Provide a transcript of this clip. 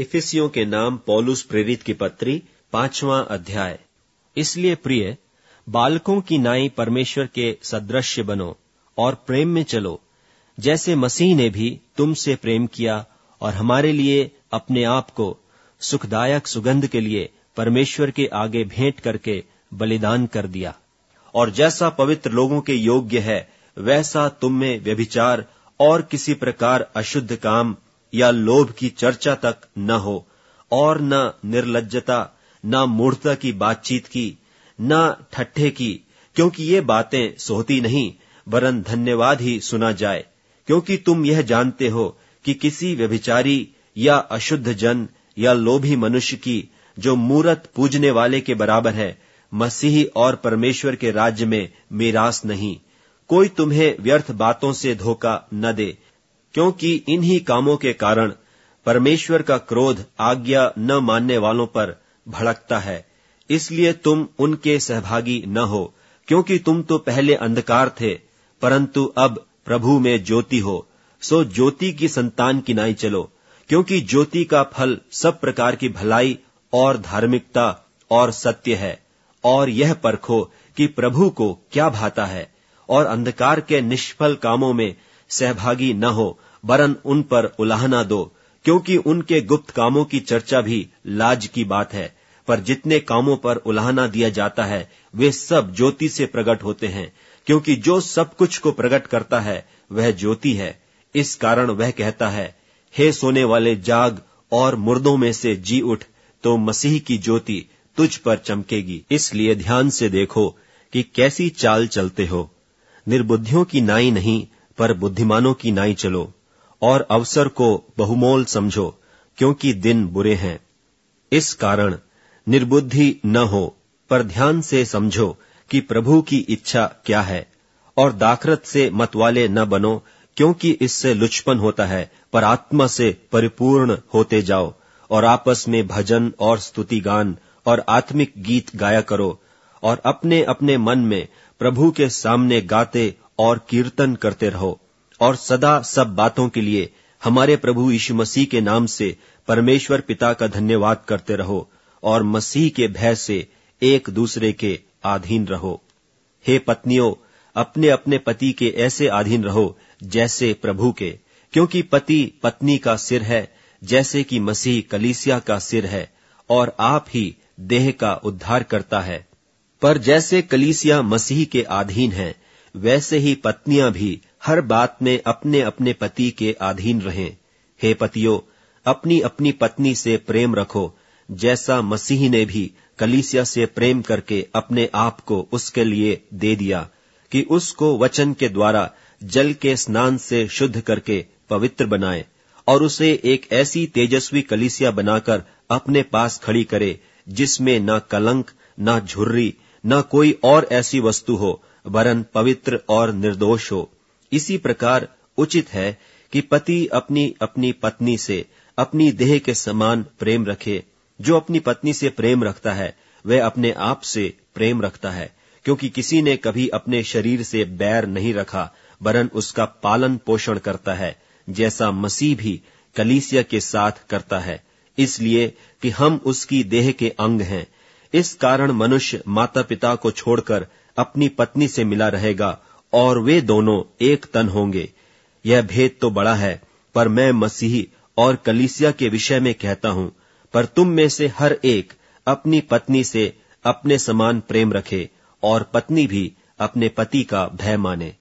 इफिसियों के नाम पौलुस प्रेरित की पत्री 5वां अध्याय। इसलिए प्रिय, बालकों की नाई परमेश्वर के सदृश्य बनो और प्रेम में चलो, जैसे मसीह ने भी तुमसे प्रेम किया और हमारे लिए अपने आप को सुखदायक सुगंध के लिए परमेश्वर के आगे भेंट करके बलिदान कर दिया। और जैसा पवित्र लोगों के योग्य है, वैसा तुम में व्यभिचार और किसी प्रकार अशुद्ध काम या लोभ की चर्चा तक न हो, और न निर्लज्जता, न मूढ़ता की बातचीत की, न ठट्ठे की, क्योंकि ये बातें सोहती नहीं, वरन धन्यवाद ही सुना जाए। क्योंकि तुम यह जानते हो कि किसी व्यभिचारी या अशुद्ध जन या लोभी मनुष्य की, जो मूरत पूजने वाले के बराबर है, मसीही और परमेश्वर के राज्य में मीरास नहीं। कोई तुम्हें व्यर्थ बातों से धोखा न दे, क्योंकि इन्हीं कामों के कारण परमेश्वर का क्रोध आज्ञा न मानने वालों पर भड़कता है। इसलिए तुम उनके सहभागी न हो, क्योंकि तुम तो पहले अंधकार थे, परंतु अब प्रभु में ज्योति हो। सो ज्योति की संतान की नाई चलो, क्योंकि ज्योति का फल सब प्रकार की भलाई और धार्मिकता और सत्य है। और यह परखो कि प्रभु को क्या भाता है, और अंधकार के निष्फल कामों में सहभागी न हो, वरन उन पर उलाहना दो, क्योंकि उनके गुप्त कामों की चर्चा भी लाज की बात है। पर जितने कामों पर उलाहना दिया जाता है, वे सब ज्योति से प्रकट होते हैं, क्योंकि जो सब कुछ को प्रकट करता है वह ज्योति है। इस कारण वह कहता है, हे सोने वाले जाग और मुर्दों में से जी उठ, तो मसीह की ज्योति तुझ पर चमकेगी। इसलिए ध्यान से देखो कि कैसी चाल चलते हो। निर्बुद्धियों की नाई नहीं, पर बुद्धिमानों की नाई चलो, और अवसर को बहुमोल समझो, क्योंकि दिन बुरे हैं। इस कारण निर्बुद्धि न हो, पर ध्यान से समझो कि प्रभु की इच्छा क्या है। और दाखरत से मतवाले न बनो, क्योंकि इससे लुचपन होता है, पर आत्मा से परिपूर्ण होते जाओ। और आपस में भजन और स्तुति गान और आत्मिक गीत गाया करो, और अपने अपने मन में प्रभु के सामने गाते और कीर्तन करते रहो। और सदा सब बातों के लिए हमारे प्रभु यीशु मसीह के नाम से परमेश्वर पिता का धन्यवाद करते रहो, और मसीह के भय से एक दूसरे के अधीन रहो। हे पत्नियों, अपने अपने पति के ऐसे अधीन रहो जैसे प्रभु के, क्योंकि पति पत्नी का सिर है, जैसे कि मसीह कलीसिया का सिर है, और आप ही देह का उद्धार करता है। पर जैसे कलीसिया मसीह के अधीन है, वैसे ही पत्नियां भी हर बात में अपने अपने पति के अधीन रहें। हे पतियों, अपनी अपनी पत्नी से प्रेम रखो, जैसा मसीह ने भी कलीसिया से प्रेम करके अपने आप को उसके लिए दे दिया, कि उसको वचन के द्वारा जल के स्नान से शुद्ध करके पवित्र बनाए, और उसे एक ऐसी तेजस्वी कलीसिया बनाकर अपने पास खड़ी करे, जिसमें न कलंक, न झुर्री, न कोई और ऐसी वस्तु हो, वरन पवित्र और निर्दोष हो। इसी प्रकार उचित है कि पति अपनी अपनी पत्नी से अपनी देह के समान प्रेम रखे। जो अपनी पत्नी से प्रेम रखता है, वह अपने आप से प्रेम रखता है, क्योंकि किसी ने कभी अपने शरीर से बैर नहीं रखा, वरन उसका पालन पोषण करता है, जैसा मसीह भी कलीसिया के साथ करता है, इसलिए कि हम उसकी देह के अंग हैं। इस कारण मनुष्य माता पिता को छोड़कर अपनी पत्नी से मिला रहेगा, और वे दोनों एक तन होंगे। यह भेद तो बड़ा है, पर मैं मसीही और कलीसिया के विषय में कहता हूं। पर तुम में से हर एक अपनी पत्नी से अपने समान प्रेम रखे, और पत्नी भी अपने पति का भय माने।